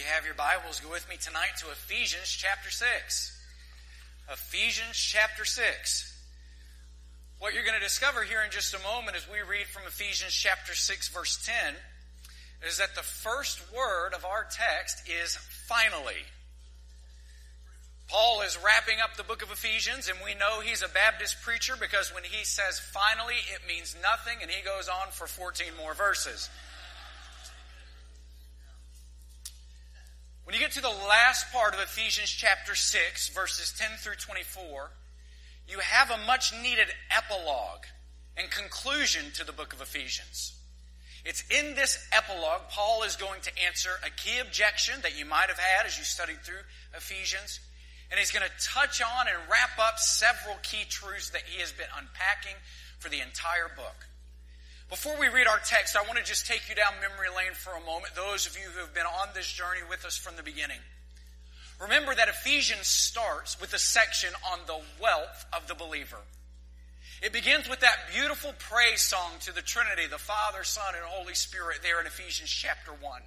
If you have your Bibles, go with me tonight to Ephesians chapter 6. Ephesians chapter 6. What you're going to discover here in just a moment as we read from Ephesians chapter 6 verse 10 is that the first word of our text is finally. Paul is wrapping up the book of Ephesians, and we know he's a Baptist preacher because when he says finally, it means nothing, and he goes on for 14 more verses. When you get to the last part of Ephesians chapter 6, verses 10 through 24, you have a much needed epilogue and conclusion to the book of Ephesians. It's in this epilogue, Paul is going to answer a key objection that you might have had as you studied through Ephesians. And he's going to touch on and wrap up several key truths that he has been unpacking for the entire book. Before we read our text, I want to just take you down memory lane for a moment, those of you who have been on this journey with us from the beginning. Remember that Ephesians starts with a section on the wealth of the believer. It begins with that beautiful praise song to the Trinity, the Father, Son, and Holy Spirit there in Ephesians chapter 1.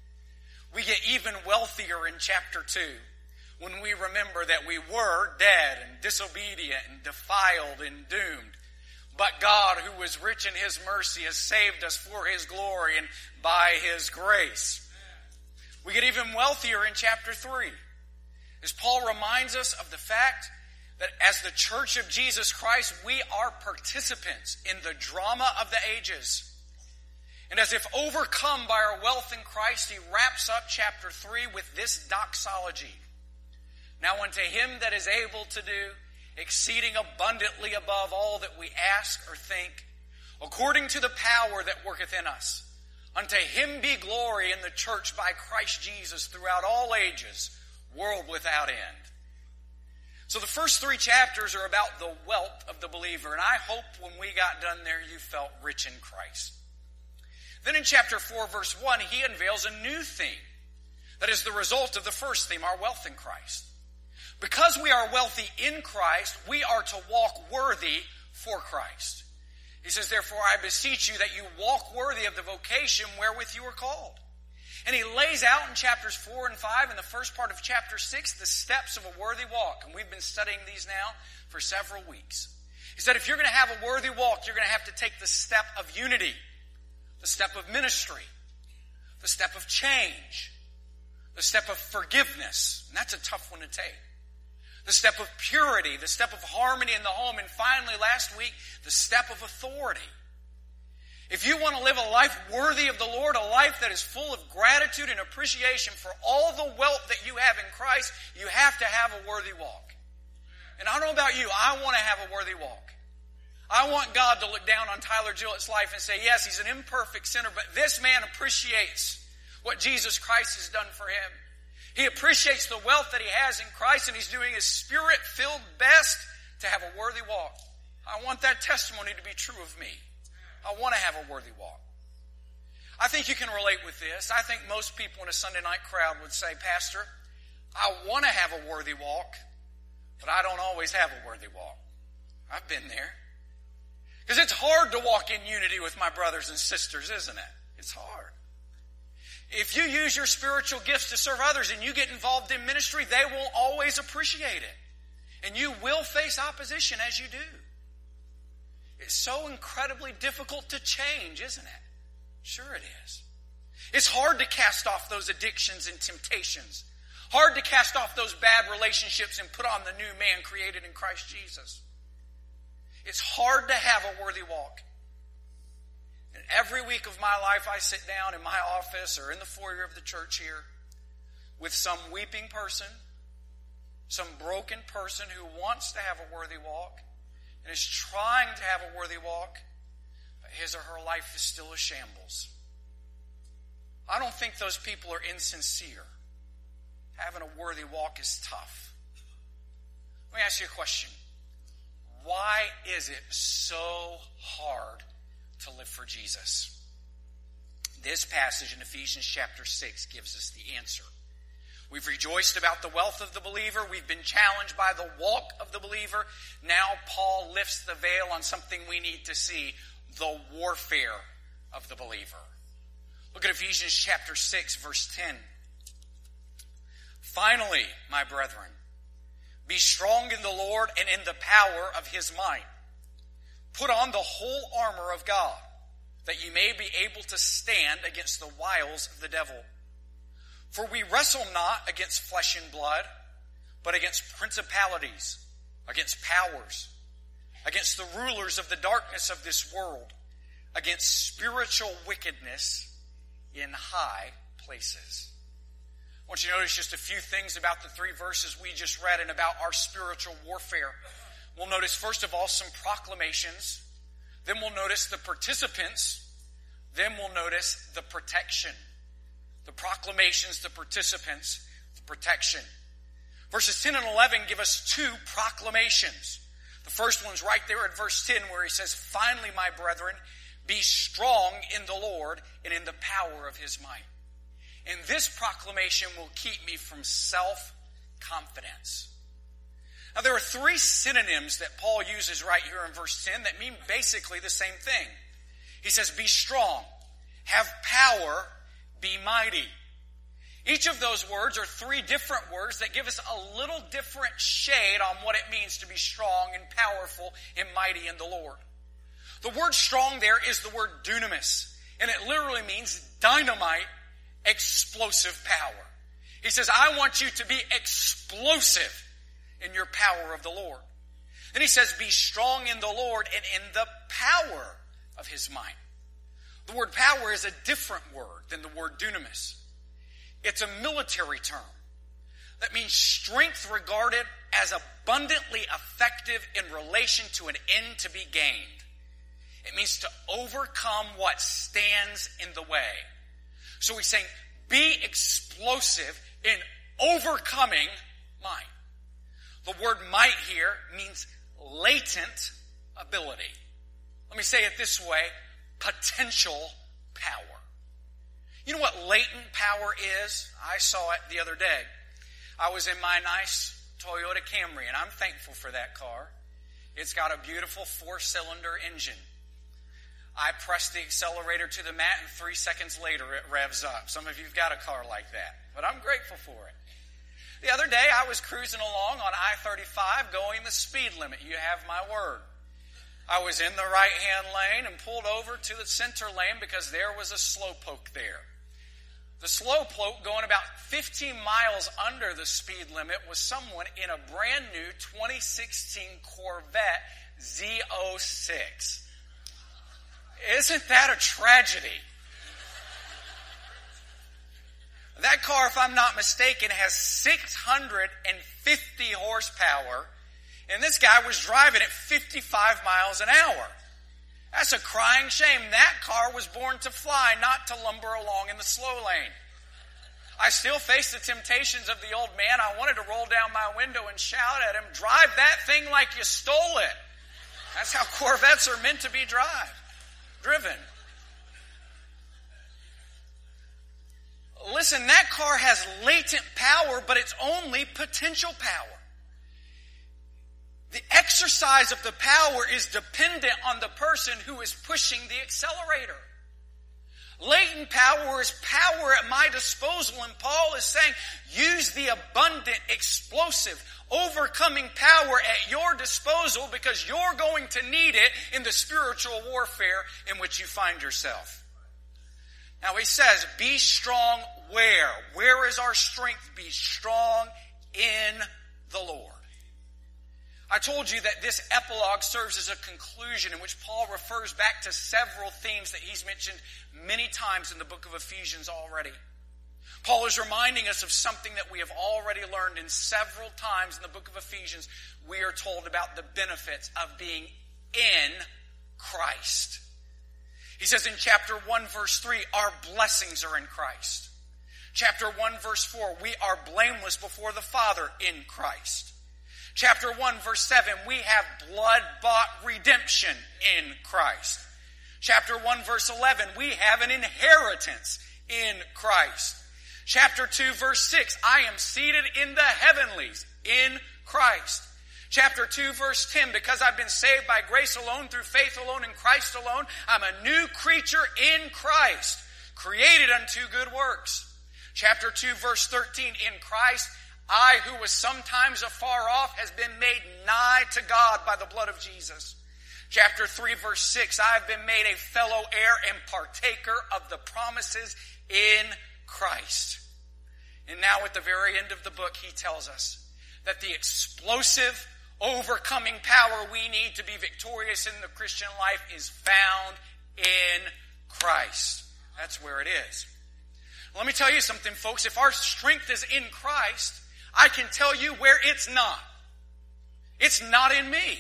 We get even wealthier in chapter 2 when we remember that we were dead and disobedient and defiled and doomed. But God, who is rich in His mercy, has saved us for His glory and by His grace. We get even wealthier in chapter 3, as Paul reminds us of the fact that as the Church of Jesus Christ, we are participants in the drama of the ages. And as if overcome by our wealth in Christ, he wraps up chapter 3 with this doxology. Now unto Him that is able to do exceeding abundantly above all that we ask or think, according to the power that worketh in us. Unto Him be glory in the church by Christ Jesus throughout all ages, world without end. So the first 3 chapters are about the wealth of the believer, and I hope when we got done there you felt rich in Christ. Then in chapter 4 verse 1 he unveils a new theme that is the result of the first theme, our wealth in Christ. Because we are wealthy in Christ, we are to walk worthy for Christ. He says, therefore, I beseech you that you walk worthy of the vocation wherewith you are called. And he lays out in chapters 4 and 5, in the first part of chapter 6, the steps of a worthy walk. And we've been studying these now for several weeks. He said, if you're going to have a worthy walk, you're going to have to take the step of unity, the step of ministry, the step of change, the step of forgiveness. And that's a tough one to take. The step of purity, the step of harmony in the home, and finally, last week, the step of authority. If you want to live a life worthy of the Lord, a life that is full of gratitude and appreciation for all the wealth that you have in Christ, you have to have a worthy walk. And I don't know about you, I want to have a worthy walk. I want God to look down on Tyler Gillett's life and say, yes, he's an imperfect sinner, but this man appreciates what Jesus Christ has done for him. He appreciates the wealth that he has in Christ, and he's doing his Spirit-filled best to have a worthy walk. I want that testimony to be true of me. I want to have a worthy walk. I think you can relate with this. I think most people in a Sunday night crowd would say, Pastor, I want to have a worthy walk, but I don't always have a worthy walk. I've been there. Because it's hard to walk in unity with my brothers and sisters, isn't it? It's hard. If you use your spiritual gifts to serve others and you get involved in ministry, they won't always appreciate it. And you will face opposition as you do. It's so incredibly difficult to change, isn't it? Sure it is. It's hard to cast off those addictions and temptations. Hard to cast off those bad relationships and put on the new man created in Christ Jesus. It's hard to have a worthy walk. And every week of my life, I sit down in my office or in the foyer of the church here with some weeping person, some broken person who wants to have a worthy walk and is trying to have a worthy walk, but his or her life is still a shambles. I don't think those people are insincere. Having a worthy walk is tough. Let me ask you a question. Why is it so hard to live for Jesus? This passage in Ephesians chapter 6 gives us the answer. We've rejoiced about the wealth of the believer. We've been challenged by the walk of the believer. Now Paul lifts the veil on something we need to see, the warfare of the believer. Look at Ephesians chapter 6, verse 10. Finally, my brethren, be strong in the Lord and in the power of his might. Put on the whole armor of God, that you may be able to stand against the wiles of the devil. For we wrestle not against flesh and blood, but against principalities, against powers, against the rulers of the darkness of this world, against spiritual wickedness in high places. I want you to notice just a few things about the three verses we just read and about our spiritual warfare. We'll notice, first of all, some proclamations. Then we'll notice the participants. Then we'll notice the protection. The proclamations, the participants, the protection. Verses 10 and 11 give us two proclamations. The first one's right there at verse 10 where he says, Finally, my brethren, be strong in the Lord and in the power of his might. And this proclamation will keep me from self-confidence. Now, there are three synonyms that Paul uses right here in verse 10 that mean basically the same thing. He says, be strong, have power, be mighty. Each of those words are three different words that give us a little different shade on what it means to be strong and powerful and mighty in the Lord. The word strong there is the word dunamis, and it literally means dynamite, explosive power. He says, I want you to be explosive in your power of the Lord. Then he says, be strong in the Lord and in the power of his might. The word power is a different word than the word dunamis. It's a military term that means strength regarded as abundantly effective in relation to an end to be gained. It means to overcome what stands in the way. So he's saying, be explosive in overcoming might. The word might here means latent ability. Let me say it this way, potential power. You know what latent power is? I saw it the other day. I was in my nice Toyota Camry, and I'm thankful for that car. It's got a beautiful 4-cylinder engine. I press the accelerator to the mat, and 3 seconds later it revs up. Some of you have got a car like that, but I'm grateful for it. The other day I was cruising along on I-35 going the speed limit. You have my word. I was in the right-hand lane and pulled over to the center lane because there was a slowpoke there. The slowpoke, going about 15 miles under the speed limit, was someone in a brand new 2016 Corvette Z06. Isn't that a tragedy? That car, if I'm not mistaken, has 650 horsepower, and this guy was driving at 55 miles an hour. That's a crying shame. That car was born to fly, not to lumber along in the slow lane. I still face the temptations of the old man. I wanted to roll down my window and shout at him, drive that thing like you stole it. That's how Corvettes are meant to be driven. Listen, that car has latent power, but it's only potential power. The exercise of the power is dependent on the person who is pushing the accelerator. Latent power is power at my disposal, and Paul is saying, use the abundant, explosive, overcoming power at your disposal because you're going to need it in the spiritual warfare in which you find yourself. Now he says, be strong where? Where is our strength? Be strong in the Lord. I told you that this epilogue serves as a conclusion in which Paul refers back to several themes that he's mentioned many times in the book of Ephesians already. Paul is reminding us of something that we have already learned in several times in the book of Ephesians. We are told about the benefits of being in Christ. He says in chapter 1 verse 3, our blessings are in Christ. Chapter 1 verse 4, we are blameless before the Father in Christ. Chapter 1 verse 7, we have blood-bought redemption in Christ. Chapter 1 verse 11, we have an inheritance in Christ. Chapter 2 verse 6, I am seated in the heavenlies in Christ. Chapter 2 verse 10, because I've been saved by grace alone, through faith alone, in Christ alone, I'm a new creature in Christ, created unto good works. Chapter 2 verse 13, in Christ, I, who was sometimes afar off, has been made nigh to God by the blood of Jesus. Chapter 3, verse 6, I have been made a fellow heir and partaker of the promises in Christ. And now at the very end of the book, he tells us that the explosive, overcoming power we need to be victorious in the Christian life is found in Christ. That's where it is. Let me tell you something, folks. If our strength is in Christ, I can tell you where it's not. It's not in me.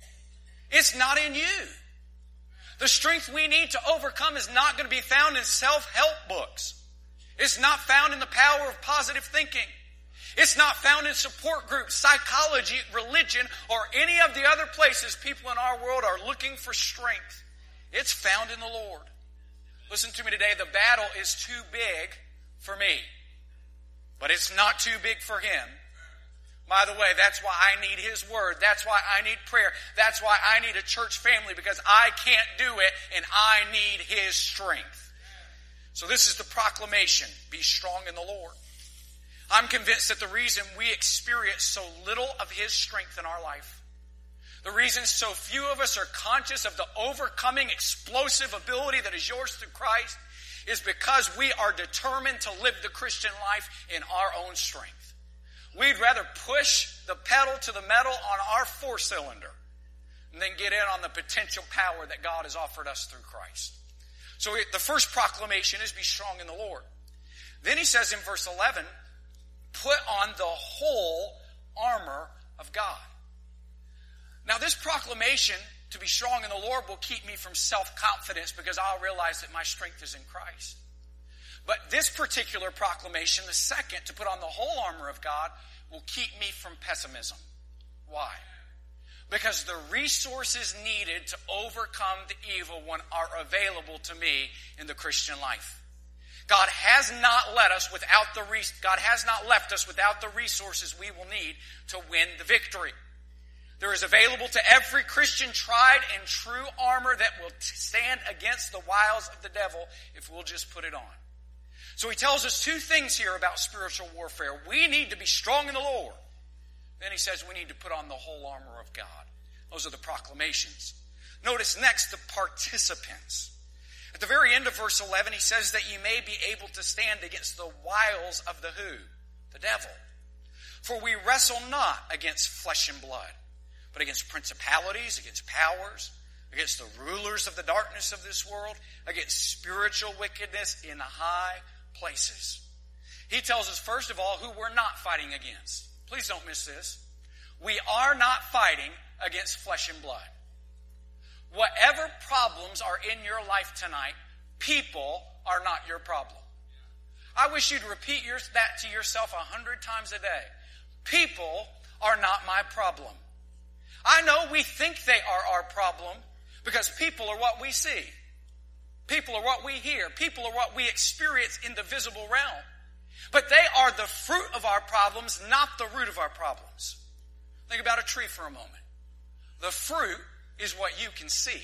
It's not in you. The strength we need to overcome is not going to be found in self-help books. It's not found in the power of positive thinking. It's not found in support groups, psychology, religion, or any of the other places people in our world are looking for strength. It's found in the Lord. Listen to me today. The battle is too big for me, but it's not too big for Him. By the way, that's why I need His Word. That's why I need prayer. That's why I need a church family, because I can't do it and I need His strength. So this is the proclamation. Be strong in the Lord. I'm convinced that the reason we experience so little of His strength in our life, the reason so few of us are conscious of the overcoming explosive ability that is yours through Christ, is because we are determined to live the Christian life in our own strength. We'd rather push the pedal to the metal on our four-cylinder than get in on the potential power that God has offered us through Christ. So the first proclamation is be strong in the Lord. Then he says in verse 11, put on the whole armor of God. Now this proclamation to be strong in the Lord will keep me from self-confidence, because I'll realize that my strength is in Christ. But this particular proclamation, the second, to put on the whole armor of God, will keep me from pessimism. Why? Because the resources needed to overcome the evil one are available to me in the Christian life. God has not left us without the resources we will need to win the victory. There is available to every Christian tried and true armor that will stand against the wiles of the devil if we'll just put it on. So he tells us two things here about spiritual warfare. We need to be strong in the Lord. Then he says we need to put on the whole armor of God. Those are the proclamations. Notice next the participants. At the very end of verse 11, he says that you may be able to stand against the wiles of the who? The devil. For we wrestle not against flesh and blood, but against principalities, against powers, against the rulers of the darkness of this world, against spiritual wickedness in high places. He tells us, first of all, who we're not fighting against. Please don't miss this. We are not fighting against flesh and blood. Whatever problems are in your life tonight, people are not your problem. I wish you'd repeat that to yourself 100 times a day. People are not my problem. I know we think they are our problem because people are what we see. People are what we hear. People are what we experience in the visible realm. But they are the fruit of our problems, not the root of our problems. Think about a tree for a moment. The fruit is what you can see.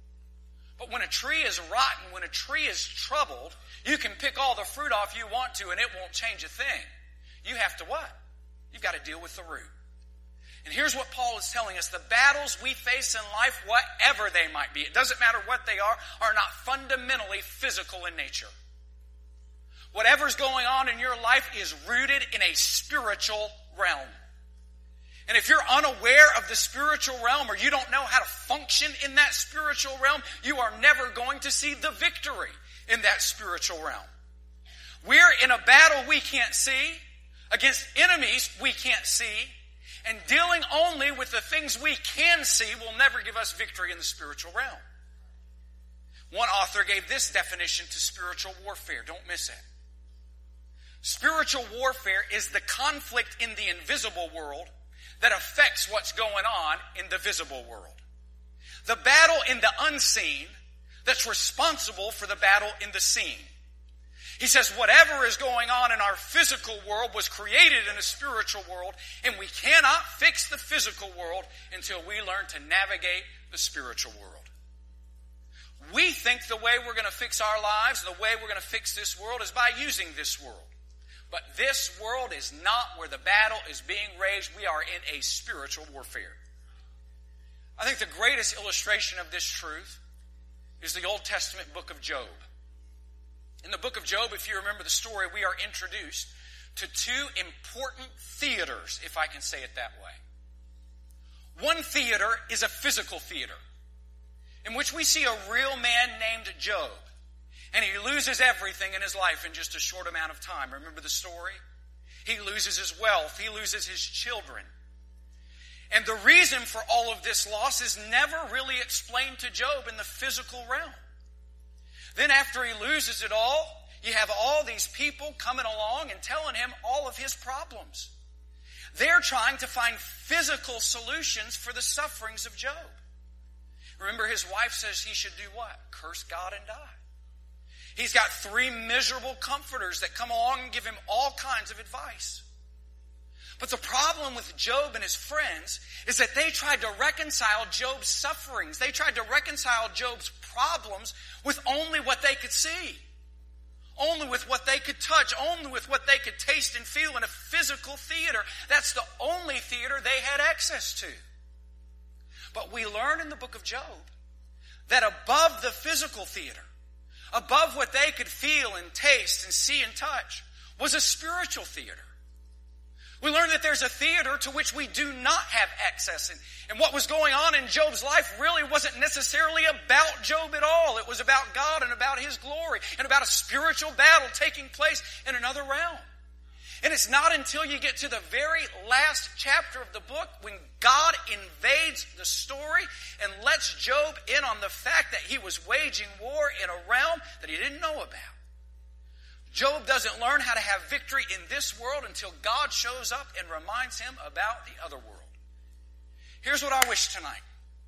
But when a tree is rotten, when a tree is troubled, you can pick all the fruit off you want to and it won't change a thing. You have to what? You've got to deal with the root. And here's what Paul is telling us. The battles we face in life, whatever they might be, it doesn't matter what they are not fundamentally physical in nature. Whatever's going on in your life is rooted in a spiritual realm. And if you're unaware of the spiritual realm, or you don't know how to function in that spiritual realm, you are never going to see the victory in that spiritual realm. We're in a battle we can't see, against enemies we can't see, and dealing only with the things we can see will never give us victory in the spiritual realm. One author gave this definition to spiritual warfare. Don't miss it. Spiritual warfare is the conflict in the invisible world that affects what's going on in the visible world. The battle in the unseen that's responsible for the battle in the seen. He says whatever is going on in our physical world was created in a spiritual world, and we cannot fix the physical world until we learn to navigate the spiritual world. We think the way we're going to fix our lives, the way we're going to fix this world is by using this world. But this world is not where the battle is being waged. We are in a spiritual warfare. I think the greatest illustration of this truth is the Old Testament book of Job. In the book of Job, if you remember the story, we are introduced to two important theaters, if I can say it that way. One theater is a physical theater, in which we see a real man named Job. And he loses everything in his life in just a short amount of time. Remember the story? He loses his wealth. He loses his children. And the reason for all of this loss is never really explained to Job in the physical realm. Then after he loses it all, you have all these people coming along and telling him all of his problems. They're trying to find physical solutions for the sufferings of Job. Remember, his wife says he should do what? Curse God and die. He's got 3 miserable comforters that come along and give him all kinds of advice. But the problem with Job and his friends is that they tried to reconcile Job's sufferings. They tried to reconcile Job's problems with only what they could see. Only with what they could touch. Only with what they could taste and feel in a physical theater. That's the only theater they had access to. But we learn in the book of Job that above the physical theater, above what they could feel and taste and see and touch, was a spiritual theater. We learn that there's a theater to which we do not have access. And what was going on in Job's life really wasn't necessarily about Job at all. It was about God and about his glory and about a spiritual battle taking place in another realm. And it's not until you get to the very last chapter of the book when God invades the story and lets Job in on the fact that he was waging war in a realm that he didn't know about. Job doesn't learn how to have victory in this world until God shows up and reminds him about the other world. Here's what I wish tonight.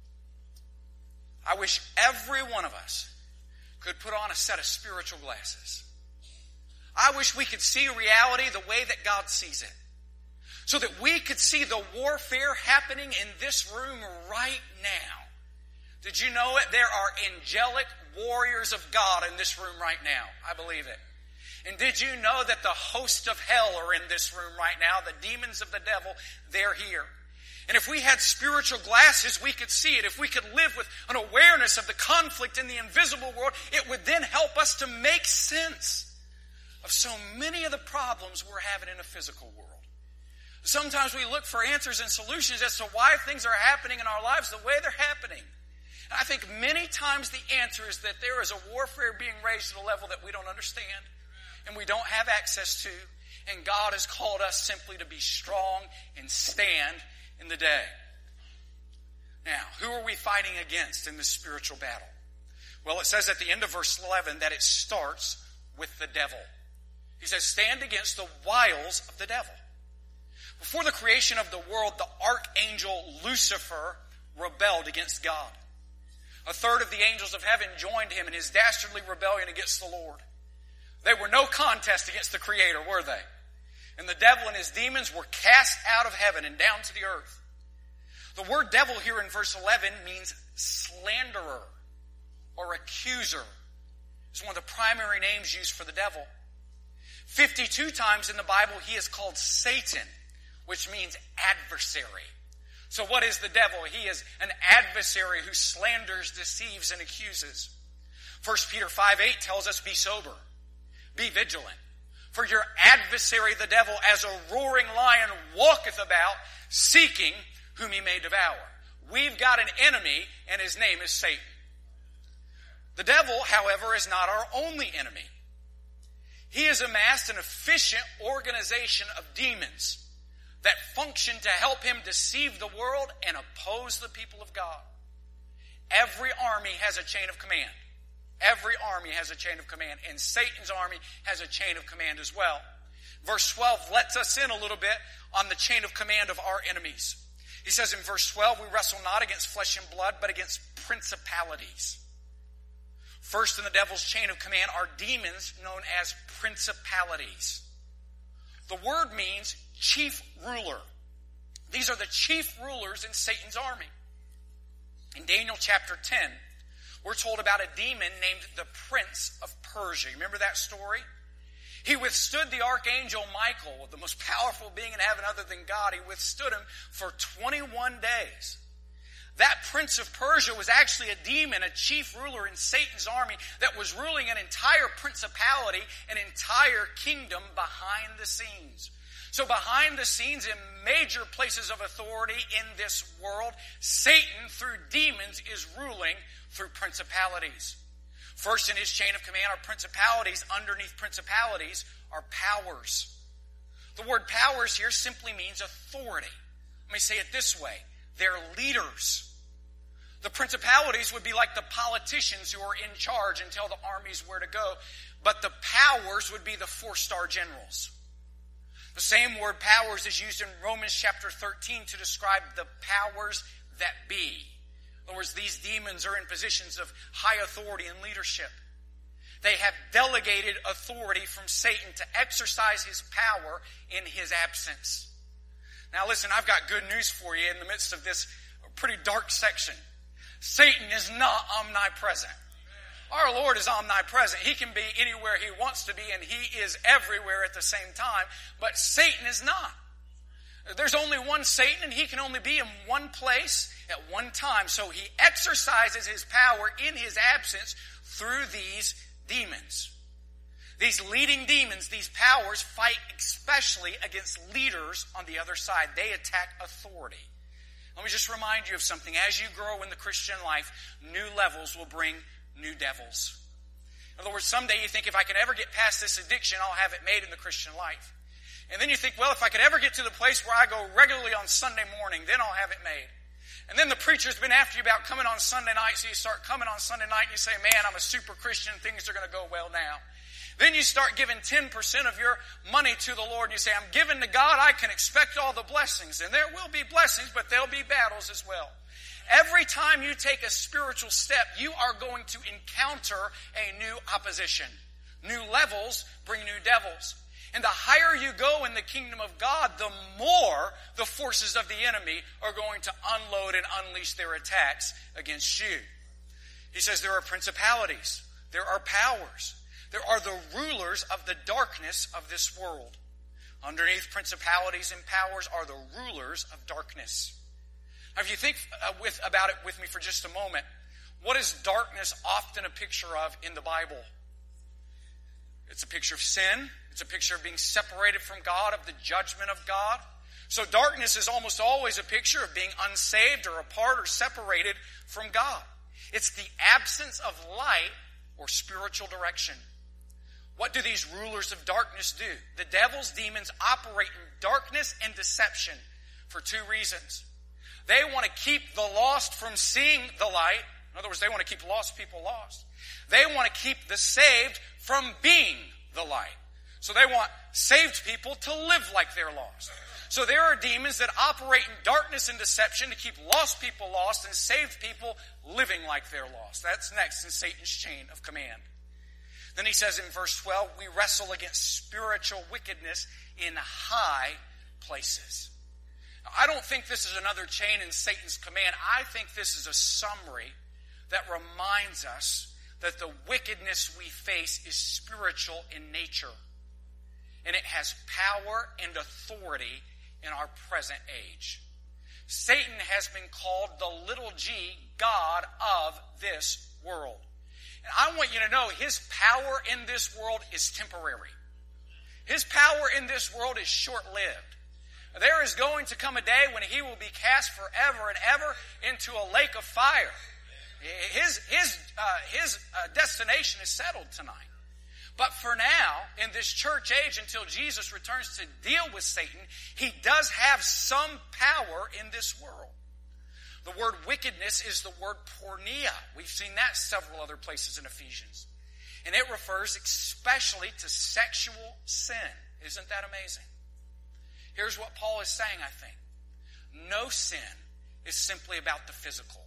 I wish every one of us could put on a set of spiritual glasses. I wish we could see reality the way that God sees it. So that we could see the warfare happening in this room right now. Did you know it? There are angelic warriors of God in this room right now. I believe it. And did you know that the hosts of hell are in this room right now? The demons of the devil, they're here. And if we had spiritual glasses, we could see it. If we could live with an awareness of the conflict in the invisible world, it would then help us to make sense of so many of the problems we're having in a physical world. Sometimes we look for answers and solutions as to why things are happening in our lives the way they're happening. And I think many times the answer is that there is a warfare being raised at a level that we don't understand and we don't have access to, and God has called us simply to be strong and stand in the day. Now, who are we fighting against in this spiritual battle? Well, it says at the end of verse 11 that it starts with the devil. He says, stand against the wiles of the devil. Before the creation of the world, the archangel Lucifer rebelled against God. A third of the angels of heaven joined him in his dastardly rebellion against the Lord. They were no contest against the Creator, were they? And the devil and his demons were cast out of heaven and down to the earth. The word devil here in verse 11 means slanderer or accuser. It's one of the primary names used for the devil. 52 times in the Bible he is called Satan, which means adversary. So what is the devil? He is an adversary who slanders, deceives, and accuses. 1 Peter 5:8 tells us, be sober, be vigilant. For your adversary the devil as a roaring lion walketh about, seeking whom he may devour. We've got an enemy, and his name is Satan. The devil, however, is not our only enemy. He has amassed an efficient organization of demons that function to help him deceive the world and oppose the people of God. Every army has a chain of command. Every army has a chain of command, and Satan's army has a chain of command as well. Verse 12 lets us in a little bit on the chain of command of our enemies. He says in verse 12, we wrestle not against flesh and blood, but against principalities. First in the devil's chain of command are demons known as principalities. The word means chief ruler. These are the chief rulers in Satan's army. In Daniel chapter 10, we're told about a demon named the Prince of Persia. Remember that story? He withstood the archangel Michael, the most powerful being in heaven other than God. He withstood him for 21 days. That prince of Persia was actually a demon, a chief ruler in Satan's army that was ruling an entire principality, an entire kingdom behind the scenes. So behind the scenes, in major places of authority in this world, Satan, through demons, is ruling through principalities. First in his chain of command are principalities. Underneath principalities are powers. The word powers here simply means authority. Let me say it this way. They're leaders. The principalities would be like the politicians who are in charge and tell the armies where to go. But the powers would be the 4-star generals. The same word powers is used in Romans chapter 13 to describe the powers that be. In other words, these demons are in positions of high authority and leadership. They have delegated authority from Satan to exercise his power in his absence. Now listen, I've got good news for you in the midst of this pretty dark section. Satan is not omnipresent. Our Lord is omnipresent. He can be anywhere he wants to be, and he is everywhere at the same time. But Satan is not. There's only one Satan, and he can only be in one place at one time. So he exercises his power in his absence through these demons. These leading demons, these powers, fight especially against leaders on the other side. They attack authority. Let me just remind you of something. As you grow in the Christian life, new levels will bring new devils. In other words, someday you think, if I can ever get past this addiction, I'll have it made in the Christian life. And then you think, well, if I could ever get to the place where I go regularly on Sunday morning, then I'll have it made. And then the preacher's been after you about coming on Sunday night, so you start coming on Sunday night and you say, man, I'm a super Christian, things are going to go well now. Then you start giving 10% of your money to the Lord and you say, I'm giving to God, I can expect all the blessings. And there will be blessings, but there'll be battles as well. Every time you take a spiritual step, you are going to encounter a new opposition. New levels bring new devils. And the higher you go in the kingdom of God, the more the forces of the enemy are going to unload and unleash their attacks against you. He says there are principalities. There are powers. There are the rulers of the darkness of this world. Underneath principalities and powers are the rulers of darkness. Now, if you think about it with me for just a moment, what is darkness often a picture of in the Bible? It's a picture of sin. It's a picture of being separated from God, of the judgment of God. So darkness is almost always a picture of being unsaved or apart or separated from God. It's the absence of light or spiritual direction. What do these rulers of darkness do? The devil's demons operate in darkness and deception for two reasons. They want to keep the lost from seeing the light. In other words, they want to keep lost people lost. They want to keep the saved from being the light. So they want saved people to live like they're lost. So there are demons that operate in darkness and deception to keep lost people lost and saved people living like they're lost. That's next in Satan's chain of command. Then he says in verse 12, we wrestle against spiritual wickedness in high places. Now, I don't think this is another chain in Satan's command. I think this is a summary that reminds us that the wickedness we face is spiritual in nature. And it has power and authority in our present age. Satan has been called the little g God of this world. And I want you to know his power in this world is temporary. His power in this world is short-lived. There is going to come a day when he will be cast forever and ever into a lake of fire. His destination is settled tonight. But for now, in this church age, until Jesus returns to deal with Satan, he does have some power in this world. The word wickedness is the word porneia. We've seen that several other places in Ephesians. And it refers especially to sexual sin. Isn't that amazing? Here's what Paul is saying, I think. No sin is simply about the physical.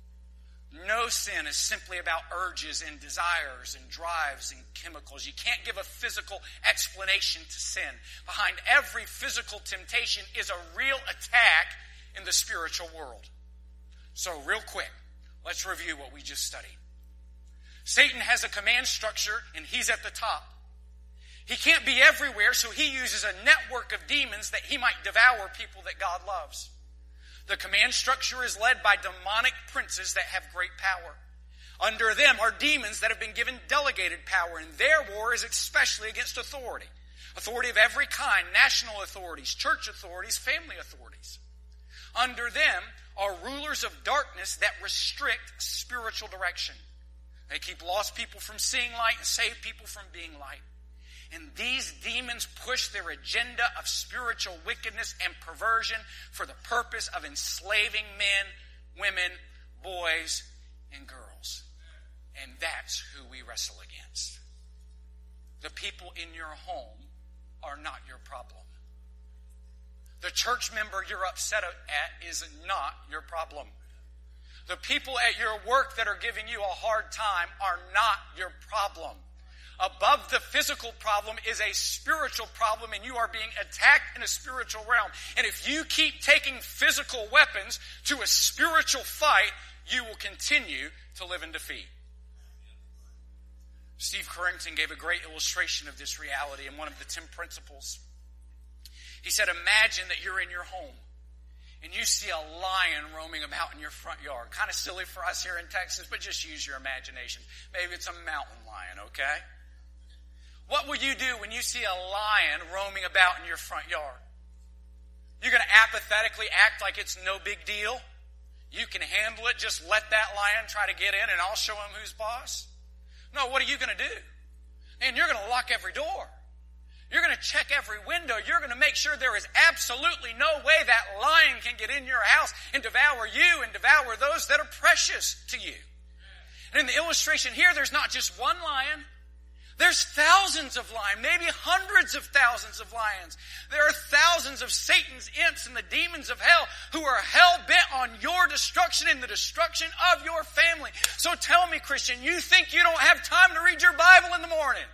No sin is simply about urges and desires and drives and chemicals. You can't give a physical explanation to sin. Behind every physical temptation is a real attack in the spiritual world. So real quick, let's review what we just studied. Satan has a command structure and he's at the top. He can't be everywhere, so he uses a network of demons that he might devour people that God loves. The command structure is led by demonic princes that have great power. Under them are demons that have been given delegated power, and their war is especially against authority. Authority of every kind, national authorities, church authorities, family authorities. Under them are rulers of darkness that restrict spiritual direction. They keep lost people from seeing light and save people from being light. And these demons push their agenda of spiritual wickedness and perversion for the purpose of enslaving men, women, boys, and girls. And that's who we wrestle against. The people in your home are not your problem. The church member you're upset at is not your problem. The people at your work that are giving you a hard time are not your problem. Above the physical problem is a spiritual problem, and you are being attacked in a spiritual realm. And if you keep taking physical weapons to a spiritual fight, you will continue to live in defeat. Steve Carrington gave a great illustration of this reality in one of the 10 principles. He said, imagine that you're in your home and you see a lion roaming about in your front yard. Kind of silly for us here in Texas, but just use your imagination. Maybe it's a mountain lion, okay? What will you do when you see a lion roaming about in your front yard? You're going to apathetically act like it's no big deal? You can handle it, just let that lion try to get in and I'll show him who's boss? No, what are you going to do? And you're going to lock every door. You're going to check every window. You're going to make sure there is absolutely no way that lion can get in your house and devour you and devour those that are precious to you. And in the illustration here, there's not just one lion. There's thousands of lions, maybe hundreds of thousands of lions. There are thousands of Satan's imps and the demons of hell who are hell-bent on your destruction and the destruction of your family. So tell me, Christian, you think you don't have time to read your Bible in the morning?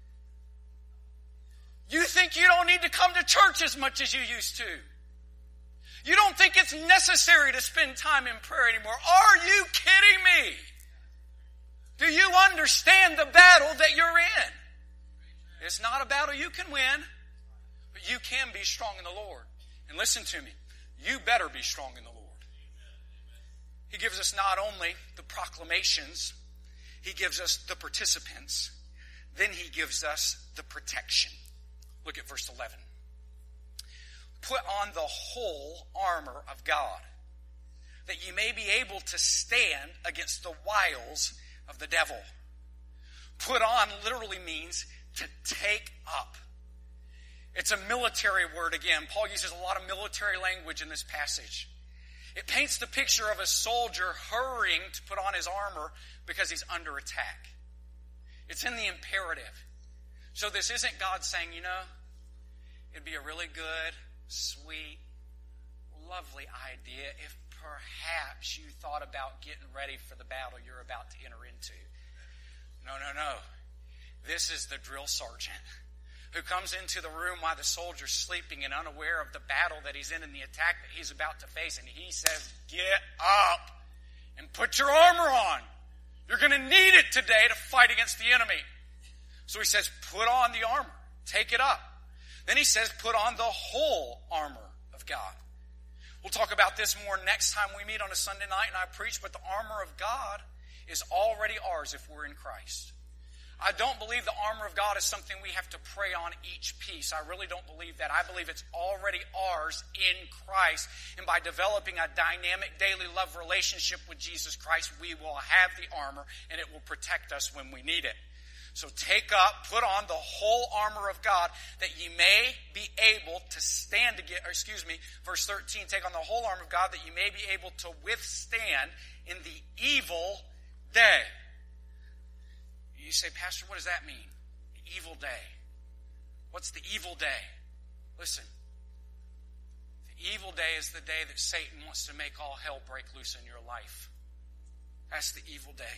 You think you don't need to come to church as much as you used to? You don't think it's necessary to spend time in prayer anymore? Are you kidding me? Do you understand the battle that you're in? It's not a battle you can win, but you can be strong in the Lord. And listen to me, you better be strong in the Lord. He gives us not only the proclamations, He gives us the participants, then He gives us the protection. Look at verse 11. Put on the whole armor of God, that you may be able to stand against the wiles of the devil. Put on literally means to take up. It's a military word again. Paul uses a lot of military language in this passage. It paints the picture of a soldier hurrying to put on his armor because he's under attack. It's in the imperative. So this isn't God saying, it'd be a really good, sweet, lovely idea if perhaps you thought about getting ready for the battle you're about to enter into. No. This is the drill sergeant who comes into the room while the soldier's sleeping and unaware of the battle that he's in and the attack that he's about to face. And he says, get up and put your armor on. You're going to need it today to fight against the enemy. So he says, put on the armor. Take it up. Then he says, put on the whole armor of God. We'll talk about this more next time we meet on a Sunday night and I preach, but the armor of God is already ours if we're in Christ. I don't believe the armor of God is something we have to pray on each piece. I really don't believe that. I believe it's already ours in Christ. And by developing a dynamic daily love relationship with Jesus Christ, we will have the armor and it will protect us when we need it. So take up, put on the whole armor of God that ye may be able to stand against, verse 13, take on the whole armor of God that ye may be able to withstand in the evil day. You say, Pastor, what does that mean? The evil day. What's the evil day? Listen, the evil day is the day that Satan wants to make all hell break loose in your life. That's the evil day.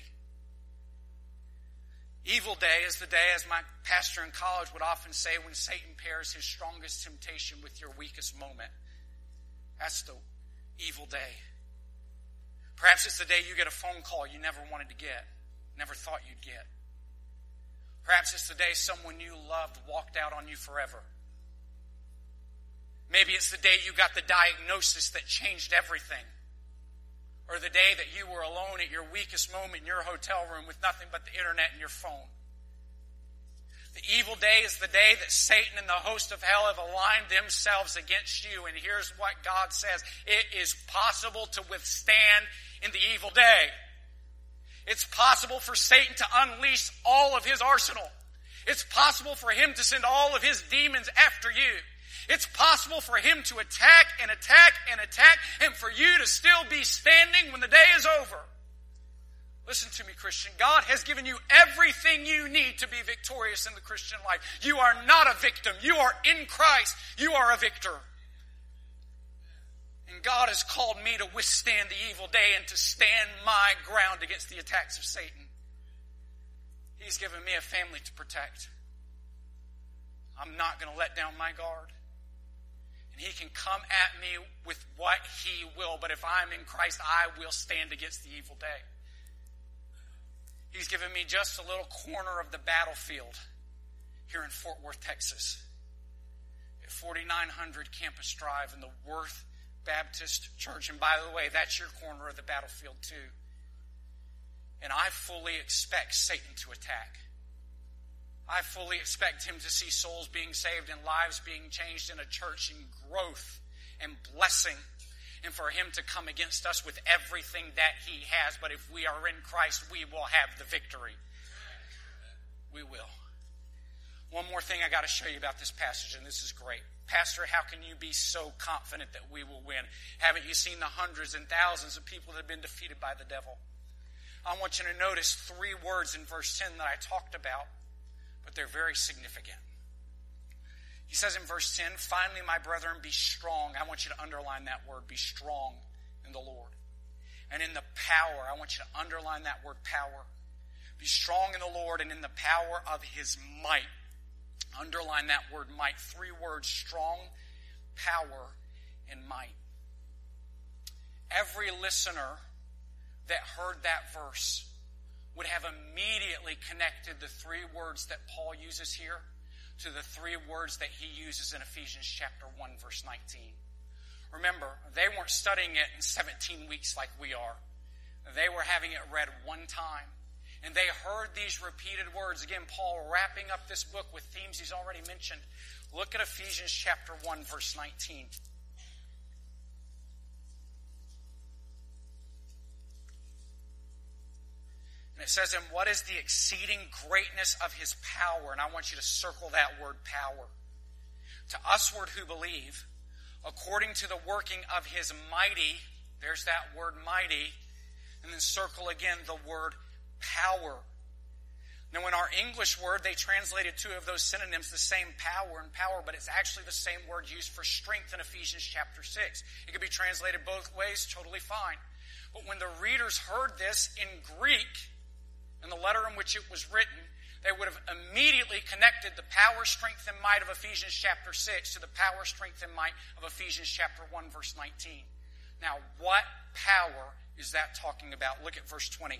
Evil day is the day, as my pastor in college would often say, when Satan pairs his strongest temptation with your weakest moment. That's the evil day. Perhaps it's the day you get a phone call you never wanted to get, never thought you'd get. Perhaps it's the day someone you loved walked out on you forever. Maybe it's the day you got the diagnosis that changed everything. Or the day that you were alone at your weakest moment in your hotel room with nothing but the internet and your phone. The evil day is the day that Satan and the host of hell have aligned themselves against you. And here's what God says. It is possible to withstand in the evil day. It's possible for Satan to unleash all of his arsenal. It's possible for him to send all of his demons after you. It's possible for him to attack and attack and attack, and for you to still be standing when the day is over. Listen to me, Christian. God has given you everything you need to be victorious in the Christian life. You are not a victim. You are in Christ. You are a victor. And God has called me to withstand the evil day and to stand my ground against the attacks of Satan. He's given me a family to protect. I'm not going to let down my guard. And he can come at me with what he will, but if I'm in Christ, I will stand against the evil day. He's given me just a little corner of the battlefield here in Fort Worth, Texas, at 4900 Campus Drive in the Worth Baptist Church. And by the way, that's your corner of the battlefield too. And I fully expect Satan to attack. I fully expect him to see souls being saved and lives being changed in a church in growth and blessing, and for him to come against us with everything that he has. But if we are in Christ, we will have the victory. We will. One more thing I got to show you about this passage, and this is great. Pastor, how can you be so confident that we will win? Haven't you seen the hundreds and thousands of people that have been defeated by the devil? I want you to notice 3 words in verse 10 that I talked about, but they're very significant. He says in verse 10, finally, my brethren, be strong. I want you to underline that word, be strong in the Lord. And in the power, I want you to underline that word, power. Be strong in the Lord and in the power of his might. Underline that word, might. 3 words, strong, power, and might. Every listener that heard that verse would have immediately connected the 3 words that Paul uses here to the 3 words that he uses in Ephesians chapter 1, verse 19. Remember, they weren't studying it in 17 weeks like we are. They were having it read one time. And they heard these repeated words. Again, Paul wrapping up this book with themes he's already mentioned. Look at Ephesians chapter 1, verse 19. And it says, and what is the exceeding greatness of his power? And I want you to circle that word, power. To usward who believe, according to the working of his mighty, there's that word mighty, and then circle again the word power. Now in our English word, they translated 2 of those synonyms, the same power and power, but it's actually the same word used for strength in Ephesians chapter 6. It could be translated both ways, totally fine. But when the readers heard this in Greek, in the letter in which it was written, they would have immediately connected the power, strength, and might of Ephesians chapter 6 to the power, strength, and might of Ephesians chapter 1, verse 19. Now, what power is that talking about? Look at verse 20.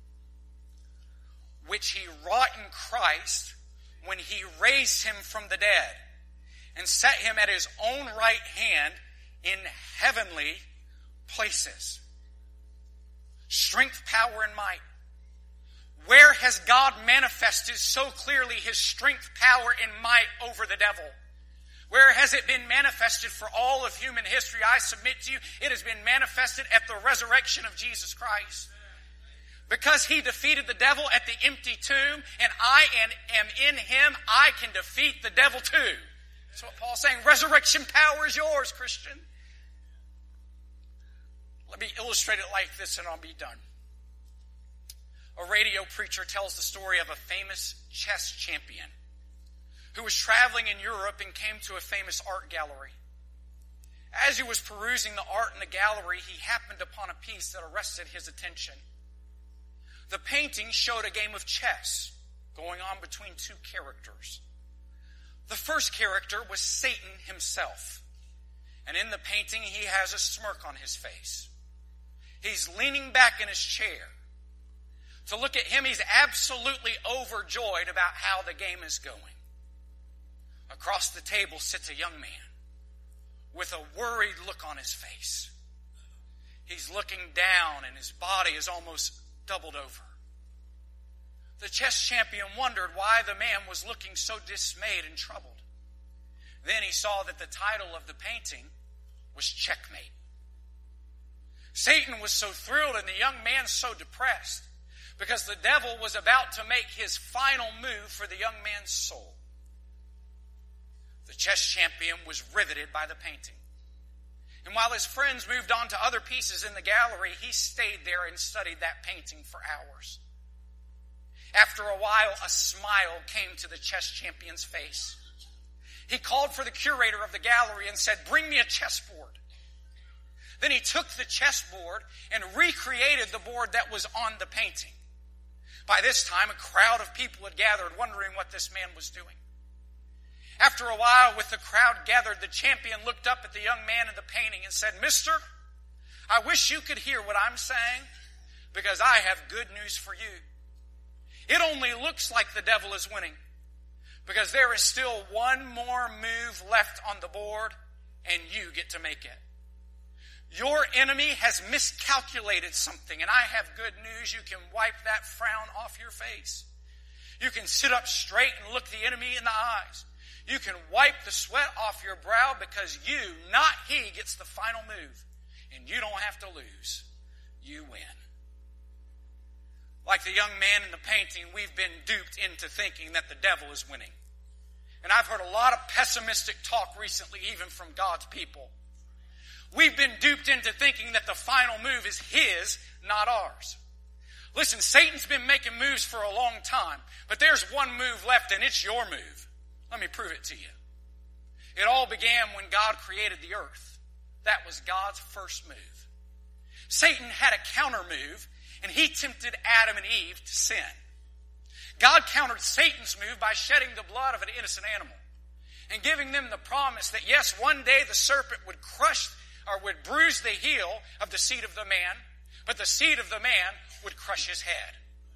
Which he wrought in Christ when he raised him from the dead and set him at his own right hand in heavenly places. Strength, power, and might. Where has God manifested so clearly his strength, power, and might over the devil? Where has it been manifested for all of human history? I submit to you, it has been manifested at the resurrection of Jesus Christ. Because he defeated the devil at the empty tomb, and I am in him, I can defeat the devil too. That's what Paul's saying. Resurrection power is yours, Christian. Let me illustrate it like this and I'll be done. A radio preacher tells the story of a famous chess champion who was traveling in Europe and came to a famous art gallery. As he was perusing the art in the gallery, he happened upon a piece that arrested his attention. The painting showed a game of chess going on between 2 characters. The first character was Satan himself. And in the painting, he has a smirk on his face. He's leaning back in his chair. to look at him, he's absolutely overjoyed about how the game is going. Across the table sits a young man with a worried look on his face. He's looking down and his body is almost doubled over. The chess champion wondered why the man was looking so dismayed and troubled. Then he saw that the title of the painting was Checkmate. Satan was so thrilled and the young man so depressed because the devil was about to make his final move for the young man's soul. The chess champion was riveted by the painting. And while his friends moved on to other pieces in the gallery, he stayed there and studied that painting for hours. After a while, a smile came to the chess champion's face. He called for the curator of the gallery and said, "Bring me a chessboard." Then he took the chessboard and recreated the board that was on the painting. By this time, a crowd of people had gathered, wondering what this man was doing. After a while, with the crowd gathered, the champion looked up at the young man in the painting and said, "Mister, I wish you could hear what I'm saying, because I have good news for you. It only looks like the devil is winning, because there is still one more move left on the board, and you get to make it. Your enemy has miscalculated something, and I have good news. You can wipe that frown off your face. You can sit up straight and look the enemy in the eyes. You can wipe the sweat off your brow, because you, not he, gets the final move. And you don't have to lose. You win." Like the young man in the painting, we've been duped into thinking that the devil is winning. And I've heard a lot of pessimistic talk recently, even from God's people. We've been duped into thinking that the final move is his, not ours. Listen, Satan's been making moves for a long time, but there's one move left, and it's your move. Let me prove it to you. It all began when God created the earth. That was God's first move. Satan had a counter move, and he tempted Adam and Eve to sin. God countered Satan's move by shedding the blood of an innocent animal and giving them the promise that, yes, one day the serpent would crush or would bruise the heel of the seed of the man, but the seed of the man would crush his head.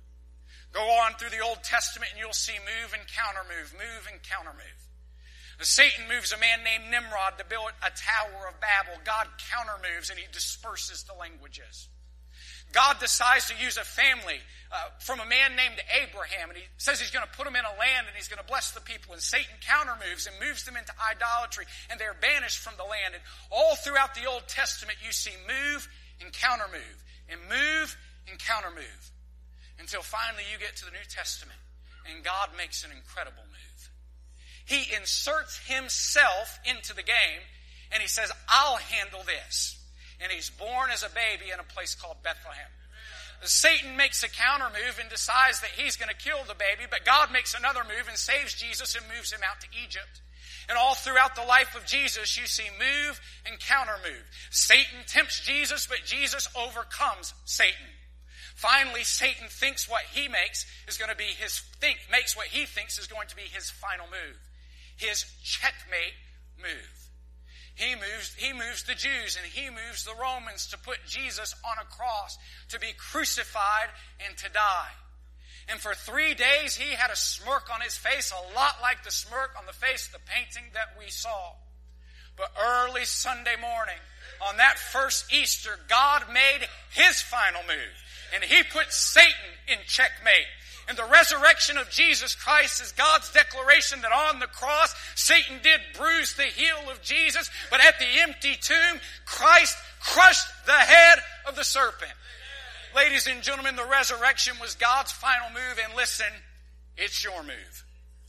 Go on through the Old Testament and you'll see move and counter move and counter move. Satan moves a man named Nimrod to build a Tower of Babel. God counter moves and he disperses the languages. God decides to use a family from a man named Abraham, and he says he's going to put them in a land and he's going to bless the people. And Satan counter moves and moves them into idolatry, and they're banished from the land. And all throughout the Old Testament you see move and counter move and move and counter move, until finally you get to the New Testament and God makes an incredible move. He inserts himself into the game and he says, "I'll handle this." And he's born as a baby in a place called Bethlehem. Satan makes a counter move and decides that he's going to kill the baby, but God makes another move and saves Jesus and moves him out to Egypt. And all throughout the life of Jesus, you see move and counter move. Satan tempts Jesus, but Jesus overcomes Satan. Finally, Satan thinks what he makes is going to be makes what he thinks is going to be his final move, his checkmate move. He moves the Jews and he moves the Romans to put Jesus on a cross, to be crucified and to die. And for 3 days he had a smirk on his face, a lot like the smirk on the face of the painting that we saw. But early Sunday morning, on that first Easter, God made his final move. And he put Satan in checkmate. And the resurrection of Jesus Christ is God's declaration that on the cross, Satan did bruise the heel of Jesus, but at the empty tomb, Christ crushed the head of the serpent. Ladies and gentlemen, the resurrection was God's final move, and listen, it's your move.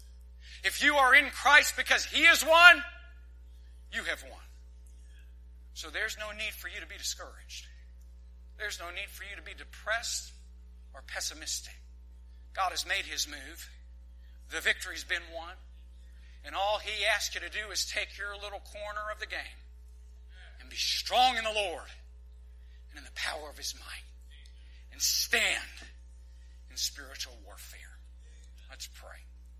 If you are in Christ because he is won, you have won. So there's no need for you to be discouraged. There's no need for you to be depressed or pessimistic. God has made his move. The victory's been won. And all he asks you to do is take your little corner of the game and be strong in the Lord and in the power of his might, and stand in spiritual warfare. Let's pray.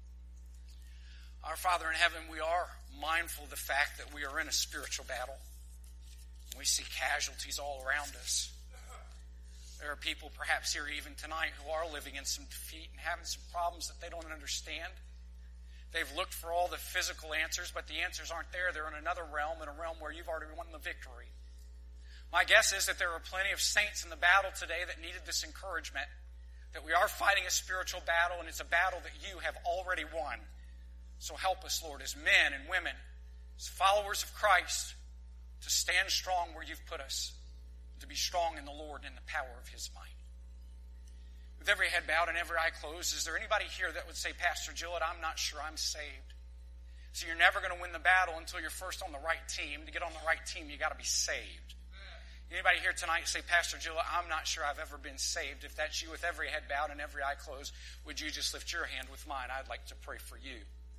Our Father in heaven, we are mindful of the fact that we are in a spiritual battle. We see casualties all around us. There are people perhaps here even tonight who are living in some defeat and having some problems that they don't understand. They've looked for all the physical answers, but the answers aren't there. They're in another realm, in a realm where you've already won the victory. My guess is that there are plenty of saints in the battle today that needed this encouragement, that we are fighting a spiritual battle, and it's a battle that you have already won. So help us, Lord, as men and women, as followers of Christ, to stand strong where you've put us, to be strong in the Lord and in the power of His might. With every head bowed and every eye closed, is there anybody here that would say, Pastor Gillett, I'm not sure I'm saved? So you're never going to win the battle until you're first on the right team. To get on the right team, you got to be saved. Anybody here tonight say, Pastor Gillett, I'm not sure I've ever been saved? If that's you, with every head bowed and every eye closed, would you just lift your hand with mine? I'd like to pray for you.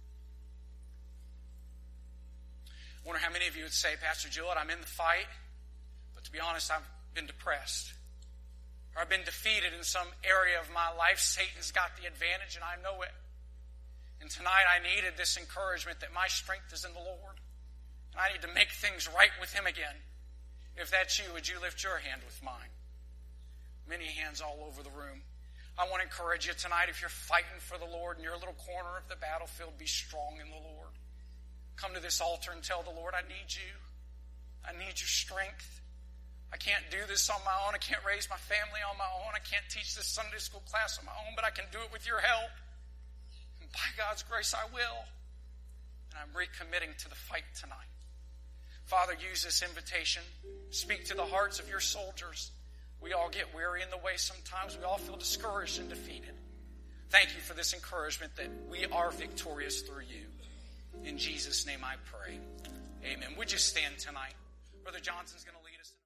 I wonder how many of you would say, Pastor Gillett, I'm in the fight, but to be honest, I've been depressed. Or I've been defeated in some area of my life. Satan's got the advantage, and I know it. And tonight I needed this encouragement that my strength is in the Lord. And I need to make things right with Him again. If that's you, would you lift your hand with mine? Many hands all over the room. I want to encourage you tonight, if you're fighting for the Lord in your little corner of the battlefield, be strong in the Lord. Come to this altar and tell the Lord, I need you. I need your strength. I can't do this on my own. I can't raise my family on my own. I can't teach this Sunday school class on my own, but I can do it with your help. And by God's grace, I will. And I'm recommitting to the fight tonight. Father, use this invitation. Speak to the hearts of your soldiers. We all get weary in the way sometimes. We all feel discouraged and defeated. Thank you for this encouragement that we are victorious through you. In Jesus' name I pray. Amen. Would you stand tonight? Brother Johnson's going to